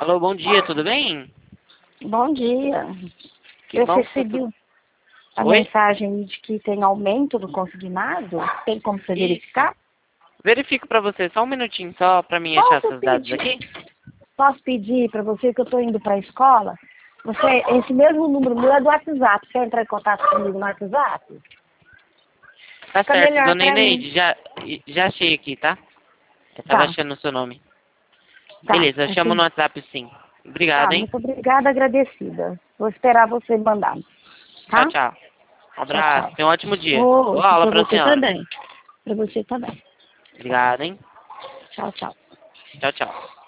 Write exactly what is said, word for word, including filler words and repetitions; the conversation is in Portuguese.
Alô, bom dia, tudo bem? Bom dia. Que Eu bom que você... recebi a Oi? mensagem de que tem aumento do consignado. Tem como você Isso. verificar? Verifico pra você, só um minutinho, só pra mim achar Posso seus dados pedir, aqui. posso pedir para você que eu estou indo para a escola? Você, esse mesmo número meu é do WhatsApp. Quer entrar em contato comigo no WhatsApp? Tá Fica certo, melhor dona para mim. Ineide, já, já achei aqui, tá? Eu tava Tá, achando o seu nome. tá. Beleza, eu chamo no Assim, WhatsApp sim. Obrigado, tá, hein? muito obrigada, agradecida. Vou esperar você mandar, Tchau, tá? tchau. Um Tchau, abraço, tchau. tenha um ótimo dia. Boa Outro aula para pra você senhora. também. Para você também. Obrigado, hein? Tchau, tchau. Tchau, tchau.